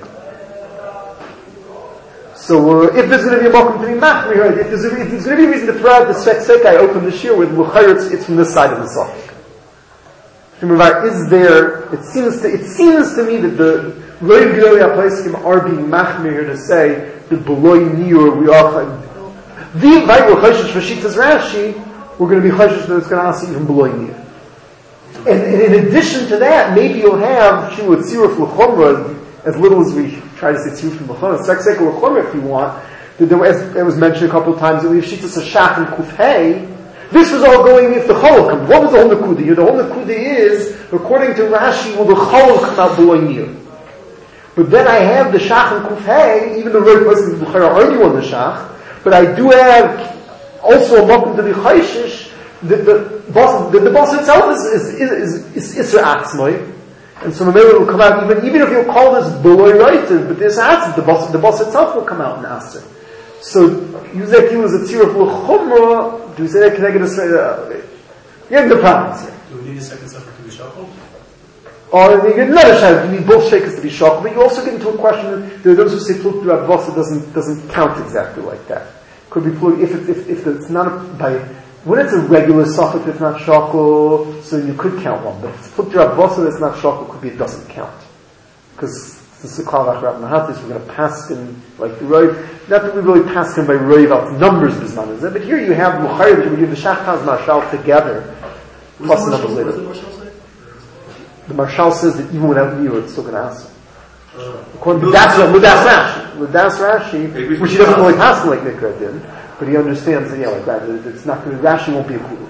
So uh, if there's going to be a mokum to be machmir, if there's, a, if there's going to be a reason to throw out the Sfek I open the shir with L'chayr, it's, it's from this side of the Sofik. Is there? It seems to it seems to me that the Roiv Gedolei HaPoskim are being machmir to say that beloy niur we are. The invite we're chayshish for Shitas Rashi, we're going to be chayshish that it's going to ask even below niur. And, and in addition to that, maybe you'll have Shilu Tziruf L'chomra, as little as we try to say Tziruf L'chomra, Sek L'chomra if you want, that there was, as it was mentioned a couple of times, that we have Shitas Hashach and Kufhei. This was all going if the Cholov comes. What was the whole Nakuda here? The whole Nakuda is, according to Rashi, will the Cholov come out below niur. But then I have the Shach and Kufhei, even the right person is already on the Shach, but I do have also a mokum to be chayshish. The the boss, the, the boss itself is is is is, is Isra Atzmai, and so maybe it will come out even even if you call this beloy righted, but this Atzmai, the boss the boss itself will come out and ask. So you say he was a tziruf l'chumra. Do you say that connected to you have the problems here? Do we need a second sefer to be shachol? Or you get another shayla. You need both shakers to be shachol, but you also get into a question that there are those who say pluk Rav Vosa doesn't doesn't count exactly like that. Could be pluk if it, if if it's not a, by when it's a regular suffix, it's not shachol, so you could count one. But if it's pluk Rav Vosa that's not shachol, could be it doesn't count because this is called Rav Nahatis. We're going to pass him like the Roiv. Not that we really pass him by Roiv out numbers bisman is it, but here you have Muchayr, you have the Shachaz Marshal together plus the numbers later. The Marshal says that even without niur, it's still going to ask him. According to that's Ludas Rashi, Ludas Rashi, which he doesn't really pass him like Nikra did, but he understands that yeah, like that. It's not going to Rashi won't be a kulu.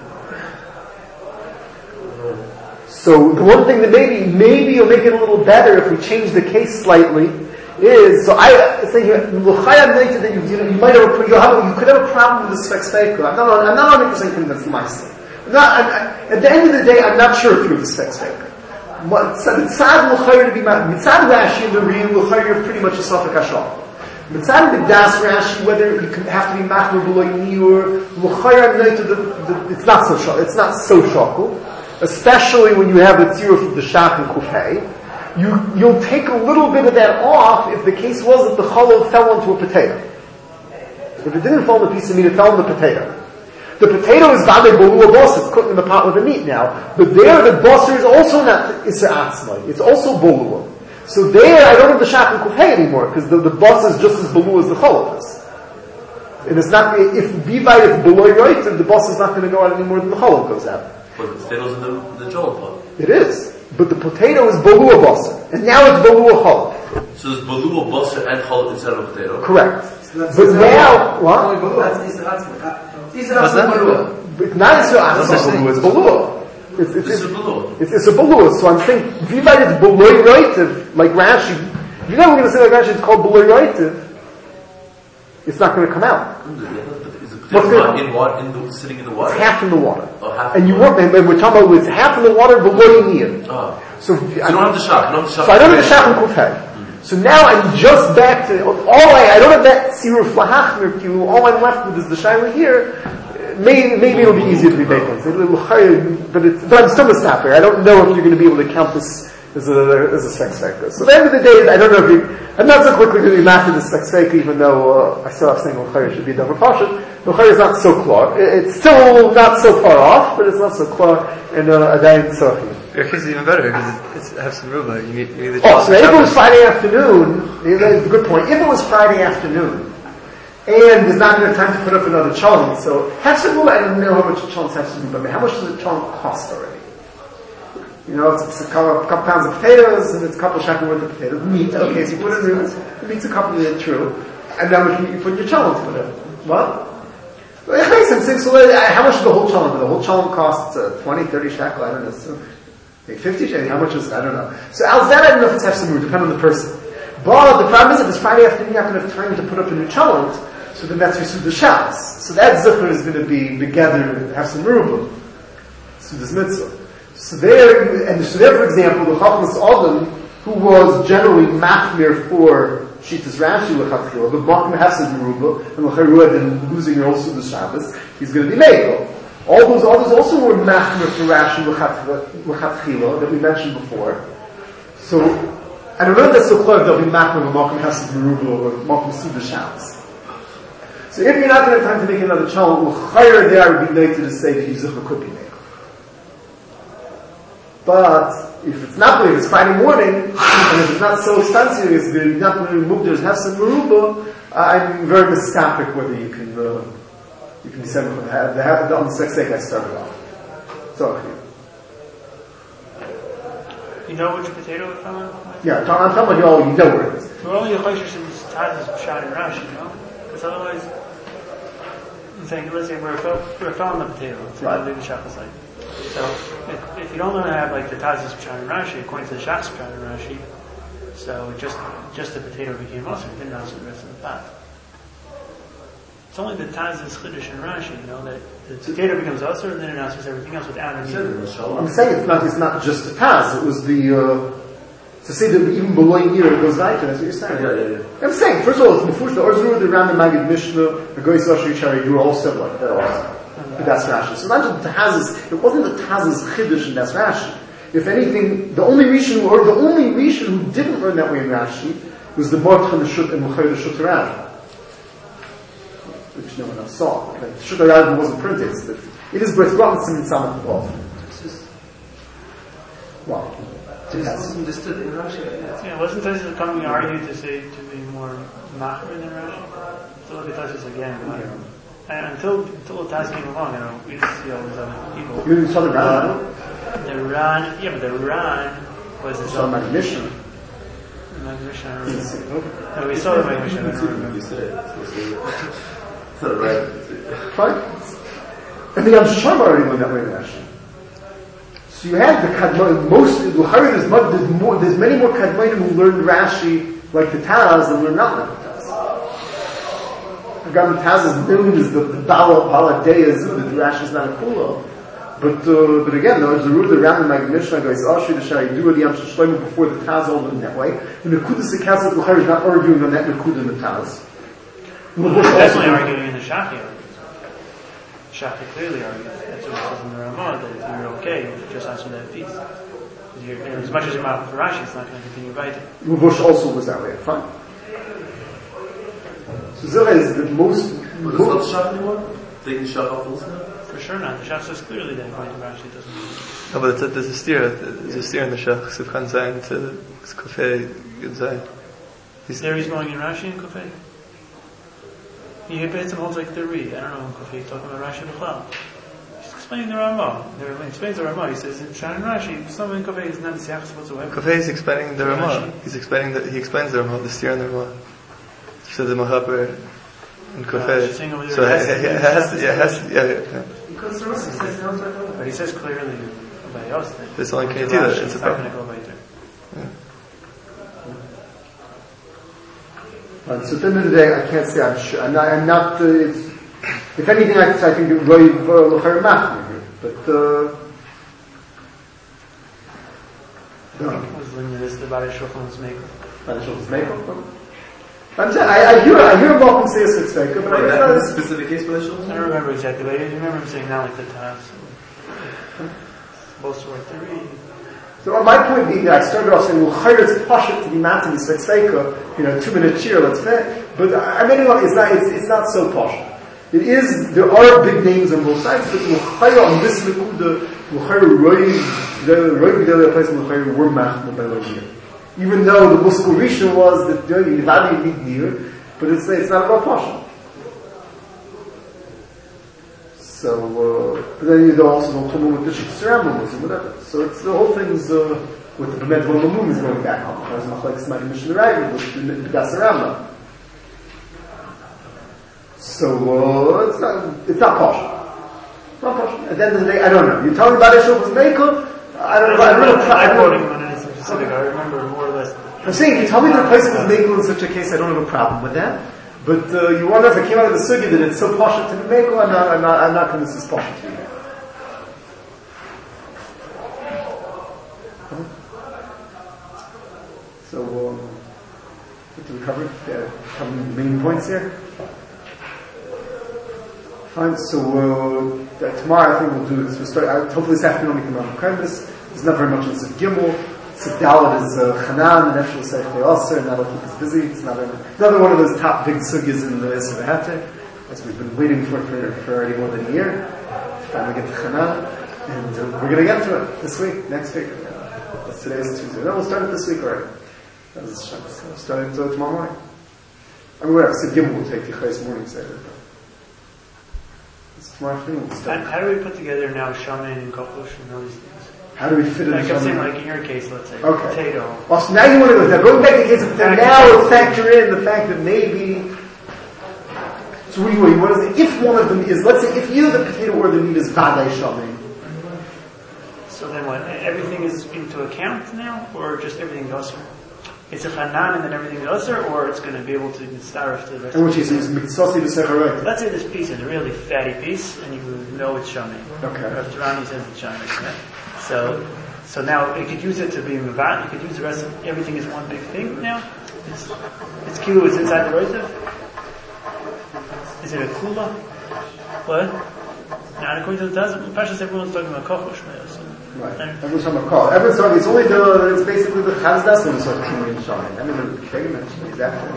So the one thing that maybe maybe you'll make it a little better if we change the case slightly is so I say you that you, you know you might have a, you have you could have a problem with the Sfek I'm not I'm not one hundred percent convinced myself. I'm not, I'm, at the end of the day, I'm not sure if you're the Sfek. Mitzad l'chayr to be mitzad Rashi and the real l'chayr you're pretty much a Safek Hashal. Mitzad Midas Rashi, whether you can have to be machmer below niur l'chayr the it's not so shak it's not so shakul, especially when you have the tziruf of the shach and kufay. You you'll take a little bit of that off if the case was that the cholov fell onto a potato. If it didn't fall on a piece of meat, it fell on the potato. The potato is vade bolua boss, it's cooked in the pot with the meat now. But there, the bosser is also not Isra Atzmai. It's also bolua. So there, I don't have the shach and kufay anymore, because the, the boss is just as bolua as the cholov is. And it's not, if vivai is boloi right, the boss is not going to go out any more than the cholov goes out. But the potato's in the, the joel pot. It is. But the potato is bolua bosser. And now it's bolua cholov. So there's bolua bosser and cholov inside of a potato? Correct. So but now, what? That's Isra Atzmai. Isra Atzmai. But not Isra Atzmai, it's bolua. It's, it's, this it's, is bolua. It's, it's a bolua. So I'm saying, vivai is boloi roitiv, like Rashi. If you know we're going to say like Rashi, it's called boloi roitiv, it's not going to come out. Is the potato in water, in the, sitting in the water? It's half in the water. Oh, half and you want, and, and we're talking about it's half in the water below niur. Oh. So, so you don't have the shach. You don't have the shach. So I don't have the shach and kufay. So now I'm just back to all I I don't have that siruf lahachmer kilu. All I'm left with is the shayla here. Maybe maybe it'll be easier to be bacon. But it's but I'm still a snapper. I don't know if you're going to be able to count this as a as a sex factor. So at the end of the day, I don't know if you. I'm not so quickly going to be master the sex factor, even though uh, I still have saying l'chayr should be done for pasha. L'chayr is not so clear. It's still not so far off, but it's not so clear. And uh, adayin tzarchim. Your case is even better because it's, it has some ruba. You need, you need the oh, so if it was Friday afternoon, that's a good point. If it was Friday afternoon, and there's not enough time to put up another challenge, so have some ruba. I don't know how much a challenge has to be, but how much does a challenge cost already? You know, it's, it's a couple, a couple pounds of potatoes and it's a couple of shekel worth of potatoes. Meat, okay, so you put it in, the meat's a couple of true. And then what you put in your challah to put it. What? I'm saying, so how much is the whole challah? The whole challah costs uh, twenty, thirty shekel, I don't know. So, maybe fifty shekel, how much is it? I don't know. So al zed, I don't know if it's hefsamur, depending on the person. But the problem is that this Friday afternoon you're not going to have time to put up a new challah, so then that's Yisud the Shabbos. So that zikr is going to be together, have some merubah. So this mitzvah. So there, and so there, for example, the Chachmas Adam, who was generally machmir for Shitas Rashi l'chatchila, but Makim Hafsid Merubah, and l'chayrua, and losing your also the Shabbos, he's going to be Meiko. All those others also were machmir for Rashi l'chatchila, that we mentioned before. So, and remember that so clear they'll be machmir with Makim Hafsid Merubah, or Makim Suda Shabbos. So if you're not going to have time to make another challenge, l'chayr there would be made to say that Yizuchah could be Meiko. But if it's not, if it's Friday morning, and if it's not so expensive, if you're not going to remove, there's Hefsem Merubah, uh, I'm very mistopic whether you can, uh, you can send them the the the on the sex sake I started off. So, you know which potato it fell in? yeah, I'm talking about you all, you know where it is. We're only a Chaysher since Taz is shot in Rashi, you know? Because otherwise, I'm saying, let's say we're a fel on the potato, it's right. Like leave the shop aside. So, if, if you don't want to have like the Taz's Pshat and Rashi, according to the Shach's Pshat and Rashi, so just just the potato became also, it didn't answer the rest of the pot. It's only the Taz's Chiddush and Rashi, you know, that the potato becomes usher and then it answers everything else without any. I'm saying it's not, it's not just the Taz, it was the, uh, to say that even below here it goes right, that's what you're saying. Yeah, yeah, yeah. I'm saying, first of all, it's Mefurish, the Orzur, the Ram, the Magid Mishnah, the Goyis Ashri Shari, you were all said like that also. But that's Rashi. So not just the Taz's, it wasn't the Taz's Chiddush and that's Rashi. If anything, the only Rishon, or the only Rishon who didn't learn that way in Rashi, was the Mordcha and the Shut and L'chayr the Shut Rav, which no one else saw. The Shut Rav wasn't printed, but it is Brit Robinson and Samach involved. Well, this wasn't understood in Rashi. Yeah, wasn't this coming argued to say to be more machmer than Rashi? So look at Taz again. Yeah. And until until the Taz came along, you know, we used to see all these other people. You saw the Ran? The Ran, yeah, but the Ran was its saw own. the Magid Mishnah. The Magid Mishnah, I don't remember. No, we saw the Magid Mishnah, I don't remember. You said it. It's not right. Fine. And the Yam Shisham already went that way in Rashi. So you have the Kadmon, most, there's, much, there's, more, there's many more Kadmonim who learn Rashi like the Taz than learn not like the Taz. The Gam Taz's million is the, the Bala, Bala Deyas, the Rashi is not a Kula. But, uh, but again, there's the root of the Ram and Magid Mishnah goes, Ashri, the Shari, do the Yam Shisham before the Taz all in that way. The Nekudas, the Kasset, the is not arguing on that Nekuda in the Taz. Well, they're definitely arguing in the Shafi argument. Shafi clearly argues. That's what it says in the Ramah, that you're okay if you just answer that piece. You're, you know, as much as you're out for Rashi, it's not going to continue writing. Ravush also was that way. Fine. So Zillah is the most... But it's not the Shach anymore? Taking the Shach off also? For sure not. The Shach says clearly that according to Rashi it doesn't mean. No, but it's a, there's a steer, there's a steer in the Shach. So it can sein to Kofei, can sein. There he's going in Rashi and Kofei? He debates him holds like the Reed. I don't know if he's talking about Rashi B'chlal. He's explaining the Ramah. He explains the Ramah. He says in Shan and Rashi, something in Kofei is not the Siachas whatsoever. Kofei is explaining the Ramah. He's explaining the, he explains the Ramah, the steer in the Ramah. He says the Mahaber in Kofei. Uh, so it has, yeah, has, yeah, yeah. Because the Rashi says no, no, but he says clearly by us that this only can't do that. It's not going to go later. Yeah. Right, so at the end of the day, I can't say I'm sure. I'm not, I'm not uh, it's, if anything, I, I think it's very, very, very machmir. But, uh, no. Was Linda this the Bari Shulchan's maker? Bari Shulchan's maker? I'm saying, I, I hear, I hear him often say it's maker, but I guess that's a specific case for the Shulchan? I don't remember exactly, but I remember him saying not like the Taz. Both were three. So my point being that I started off saying, well, chayr it's pashut to be matting svetzveika, you know, two minute cheer, let's say. But I mean, it's not, it's, it's not so pashut. It is, there are big names on both sides, but chayr on this nekuda, chayr roi, roi b'dei place, chayr were machmir by Lodiyah. Even though the Muskul Rishon was that, you know, you value need near, but it's, it's not about pashut. So, uh, But then you also don't come with the Shiksaramamos and whatever. So it's the whole thing's uh, with the Bemed Volumum is going back on. There's Machlek Smadi Mishnah Ragid with the Gasarama. So uh, it's not it's not posh. It's not posh. At the end of the day, I don't know. You tell me about Eshel was Mekel, I don't know. I don't know. I'm quoting on any specific. I remember more or less. I'm saying, if you tell me that a place was Mekel in such a case, I don't have a problem with that. But uh, you wonder if it came out of the sugi that it's so posh to be Mekel, I'm not, I'm not, I'm not convinced it's posh to be Mekel. So, um, what did we cover? Yeah, covered the main points here. Fine, so uh, tomorrow I think we'll do this. We'll start, uh, hopefully this afternoon we can run the premise. There's not very much in Sif Gimel. Sif Dalet is uh, Chanan, and Efshel Seichel Aser, and that'll keep us busy. It's not a, another one of those top big sugyas in the Yisra V'Hete, as we've been waiting for for, for already more than a year. Finally get to Chanan, and uh, we're going to get to it this week, next week. Uh, today is Tuesday. No, we'll start it this week already. That was so we'll start it uh, tomorrow morning. I mean, whatever, Sif Gimel will take the Chayes morning Seder. Tomorrow afternoon we'll start. How, how do we put together now Shaman and Kochush and all these things? How do we fit in? Like I'm saying, like in your case, let's say, okay. Potato. Well, so now you want to go there. Going back to the case of potato, now we'll factor in the fact that maybe. So what do you want? You want to say if one of them is, let's say, if either the potato or the meat is vadai shamim. So then what? Everything is into account now, or just everything's usher? It's a chanan and then everything's usher, or it's going to be able to starve to the rest. And which is mitzvasi b'secharet. Let's say this piece is a really fatty piece, and you know it's shamim. Okay. Or if Rami says it's shamim. Right? So, so now you could use it to be mevat. You could use the rest of everything as one big thing. Now, it's it's kilo. It's inside the roitiv. Is it a kula? What? Now, according to the Taz, Pashas, everyone's talking about kochush. So, right. Everyone's talking about kol. Everyone's talking. It's only the. It's basically the chazdas when it's talking about shamim. I mean, the Keg mentioned exactly.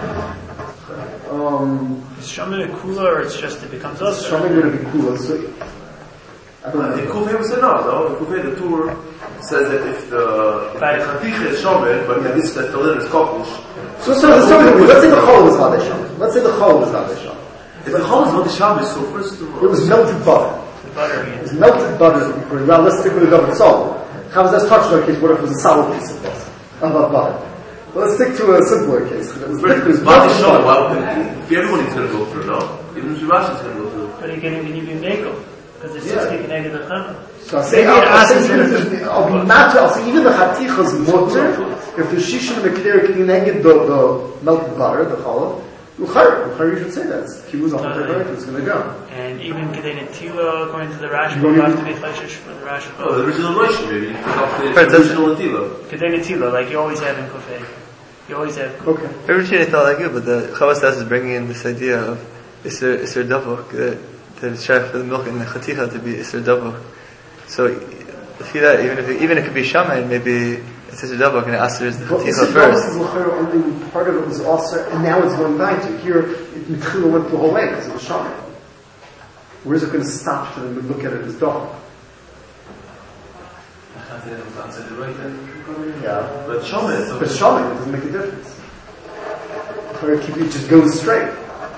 Um. Is shamim a kula, or it's just it becomes us? Shamim going to be kula. So. I don't know. The Kufay was no, though. The Kufay, the tour says that if the Chaticha is Shomer, but the Isra Talin is Kochush. So, so, so, let's say the Chol was vadai shamim. Let's say the Chol was vadai shamim. If the Chol is vadai shamim, so first of all, it was melted butter. Butter, It was melted butter. Now let's stick with the double salt. Chavzas touched our case. What if it was a sour piece of butter? Of butter. Well, let's stick to a simpler case. It was vadai shamim. Well, if everybody's going to go through, no, even if Rashi is going to go through. but you can even you be mekel. Because it's just taking negative the chama. So I'll say, I'll, I'll say, even, I'll be matter, I'll say even the chatichas mutter, if the shishin mekdir can negate the, the melted butter, the challah, l'chayr, l'chayr you should say that. It's kibbuz al chayr, it's going to go. And even kedei netila, according to the Rashi, will have to be chayshish for the Rashi. Oh, the original Rashi, maybe. You can take the original Netila. Kedei netila, like you always have in Kufay. You always have. Okay. Every thought like you, but the Chavas Das is bringing in this idea of Isser Isser Davok, that that it's trying for the milk and the chaticha to be Isser Davok. So if you that, even if it, even it could be shaman, maybe it's Isser Davok and Aser is the chaticha first. Is only part of it was also, and now it's going back to here. It went the whole way because it was shaman. Where is it going to stop to them and look at it as dog? Yeah, but shaman, but shaman it doesn't make a difference. Or it just goes straight.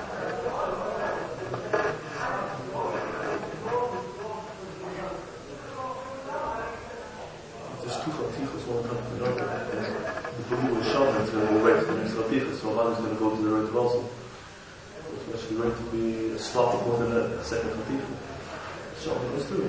So one is going to go to the right also. It's actually going to be a slot more than a second Khatifa. So let's do it.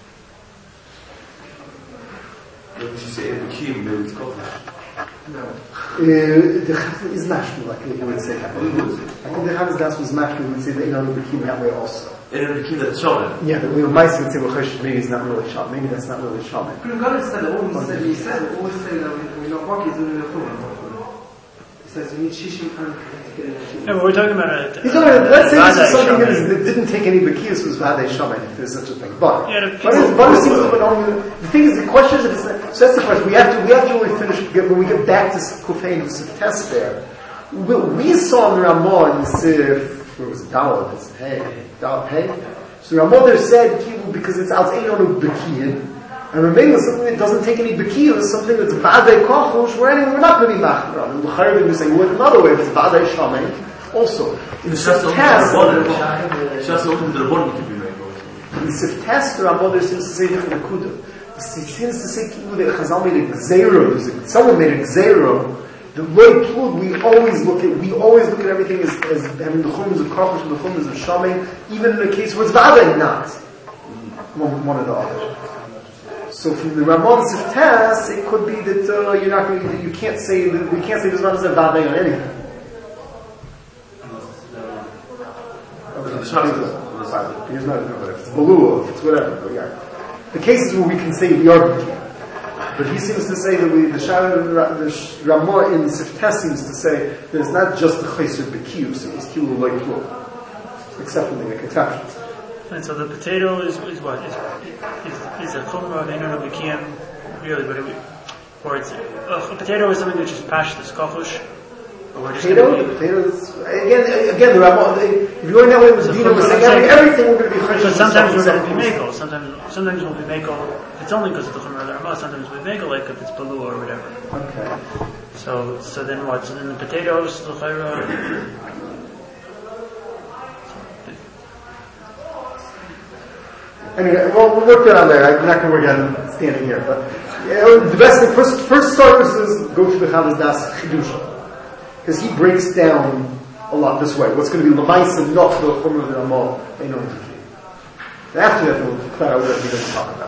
Maybe we should say in the Kim, maybe it's Kofish. No. Uh, the Chazal is mashma, like you would say. I think the Chazal Das was mashma, we would say that in on the Kim that way also. In the Kim that's shaman. Yeah, but we would would say, well, maybe it's not really shaman. Maybe that's not really shaman. Regardless of the always said, he said, always say that we know Baki is in the Torah. Says you need shishim and to get it. No, but we're talking about a. He's talking about, let's say this is something that, is, that didn't take any bakiyas was vadei shaman, if there's such a thing. But yeah, but butter seems to be only. The thing is, the question is, if it's not, so that's the question. We have to we have to really finish when we get back to Kufay and the test there. We, we saw in Ramah in Sif, where was it? Dawud? It's hey, Dawud, hey. So Ramah there said because it's out einonu bakiyah. And remaining with something that doesn't take any bekiyah, something that's vadei kochush, where anyway we're not going to be machmir on. And l'chayr we say, well, another way, if it's vadei shaman, also in the test. Just open the one can be made. In Siftes, the Ramah there seems to say different Akudah. He seems to say that Chazal made a Gzeiro, someone made a Gzeiro. The Loi Plug, we always look at, we always look at everything as, as having the Chumas of Karpish and the Chumas of Shamay, even in a case where it's Vada not one, one or the other. So from the Ramah Siftes, it could be that uh, you're not going to, you can't say, that, we can't say there's not a Vada on anything. Because not, no, if it's Balua, if it's whatever, but yeah. The cases where we can say we are B'kiyah. But he seems to say that we, the Shara, the Ramah in Siftes seems to say that it's not just the Chayser B'kiyah, so it's Kilu Loi Plug. Except when they make exceptions. And so the potato is, is what? Is, is, is a Chumrah, they don't know B'kiyah, really, but it, or it's, uh, a potato is something which is Pash, the Skochush. Potato, potatoes. Again, again, the Ramah. If you're going that way, with Dina was saying every, everything we're going to be. But sometimes we're going to be Mekel. Sometimes, sometimes we'll be Mekel. It's only because of the Chumrah of the Ramah. Sometimes we'll be Mekel, like if it's Balu or whatever. Okay. So, so then what? So then the potatoes, the Chayra. Anyway, well, we'll work that on there. I'm not going to work on it standing here, but yeah, the best thing first, first starters is go to the Chavaz Das Chidusha. Because he breaks down a lot this way. What's going to be Lamaisa, not the Chumrah of the Ramah, they know. After that, we'll clarify what we're going to talk about.